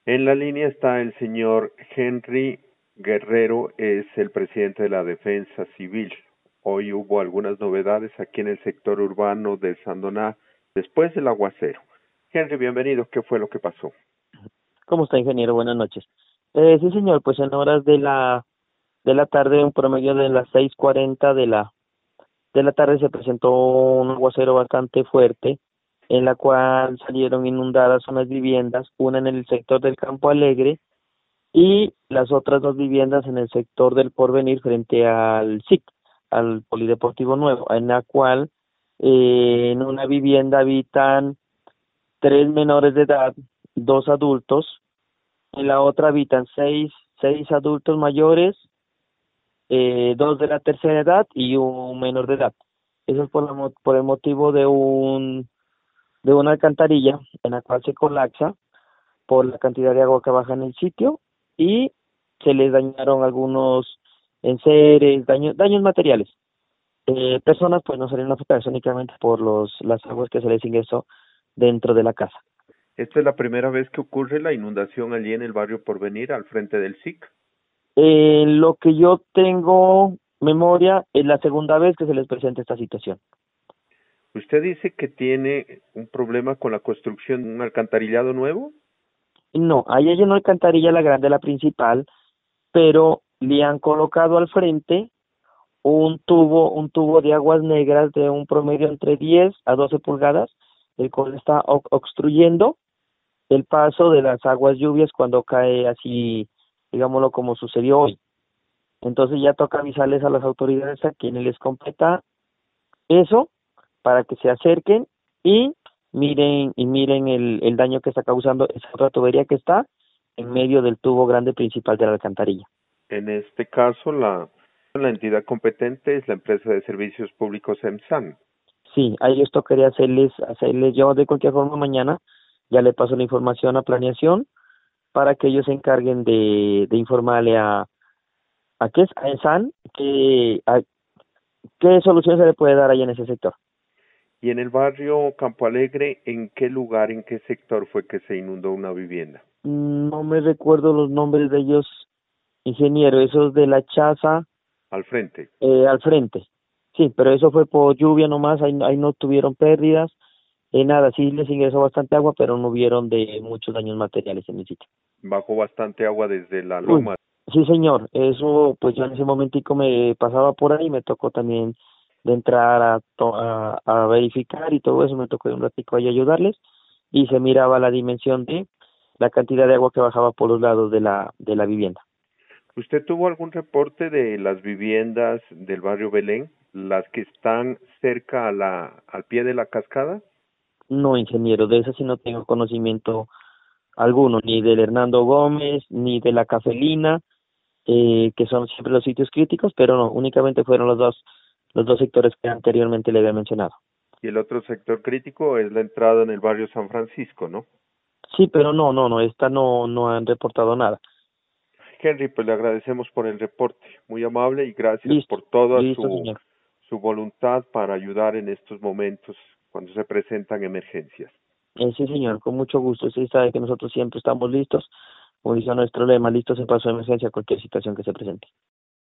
En la línea está el señor Henry Guerrero, es el presidente de la Defensa Civil. Hoy hubo algunas novedades aquí en el sector urbano de Sandoná después del aguacero. Henry, bienvenido. ¿Qué fue lo que pasó? ¿Cómo está, ingeniero? Buenas noches. Sí, señor, pues en horas de la tarde, un promedio de las 6:40 de la tarde se presentó un aguacero bastante fuerte, en la cual salieron inundadas unas viviendas, una en el sector del Campo Alegre y las otras dos viviendas en el sector del Porvenir frente al SIC, al Polideportivo Nuevo, en la cual en una vivienda habitan tres menores de edad, dos adultos. En la otra habitan seis adultos mayores, dos de la tercera edad y un menor de edad. Eso es por el motivo de una alcantarilla en la cual se colapsa por la cantidad de agua que baja en el sitio y se les dañaron algunos enseres, daños materiales. Personas pues no salieron afectadas únicamente por las aguas que se les ingresó dentro de la casa. ¿Esta es la primera vez que ocurre la inundación allí en el barrio Porvenir, al frente del SIC? Lo que yo tengo memoria es la segunda vez que se les presenta esta situación. ¿Usted dice que tiene un problema con la construcción de un alcantarillado nuevo? No, ahí hay una alcantarilla, la grande, la principal, pero le han colocado al frente un tubo de aguas negras de un promedio entre 10 a 12 pulgadas, el cual está obstruyendo el paso de las aguas lluvias cuando cae así, digámoslo como sucedió hoy. Entonces ya toca avisarles a las autoridades a quienes les competa eso para que se acerquen y miren el daño que está causando esa otra tubería que está en medio del tubo grande principal de la alcantarilla. En este caso, la entidad competente es la empresa de servicios públicos EMSAN. Sí, a ellos tocaría hacerles yo de cualquier forma mañana, ya le paso la información a planeación para que ellos se encarguen de informarle a qué es, a ESAN, qué solución se le puede dar ahí en ese sector. Y en el barrio Campo Alegre, ¿en qué lugar, en qué sector fue que se inundó una vivienda? No me recuerdo los nombres de ellos, ingeniero, esos de la Chaza, Al frente. al frente. Sí, pero eso fue por lluvia nomás, ahí no tuvieron pérdidas, nada, sí les ingresó bastante agua, pero no hubieron de muchos daños materiales en el sitio. Bajó bastante agua desde la Uy, loma. sí señor, eso pues yo en ese momentico me pasaba por ahí, me tocó también de entrar a verificar y todo eso, me tocó de un ratico ahí ayudarles y se miraba la dimensión de la cantidad de agua que bajaba por los lados de la vivienda. ¿Usted tuvo algún reporte de las viviendas del barrio Belén, las que están cerca al pie de la cascada? No, ingeniero, de eso sí no tengo conocimiento alguno, ni del Hernando Gómez, ni de la Cafelina, que son siempre los sitios críticos, pero no, únicamente fueron los dos sectores que anteriormente le había mencionado. Y el otro sector crítico es la entrada en el barrio San Francisco, ¿no? Sí, pero no, esta no han reportado nada. Henry, pues le agradecemos por el reporte, muy amable y gracias Listo, por toda listo, señor. su voluntad para ayudar en estos momentos cuando se presentan emergencias. Sí, señor, con mucho gusto. Usted sabe que nosotros siempre estamos listos, como dice nuestro lema, listos en caso de emergencia, cualquier situación que se presente.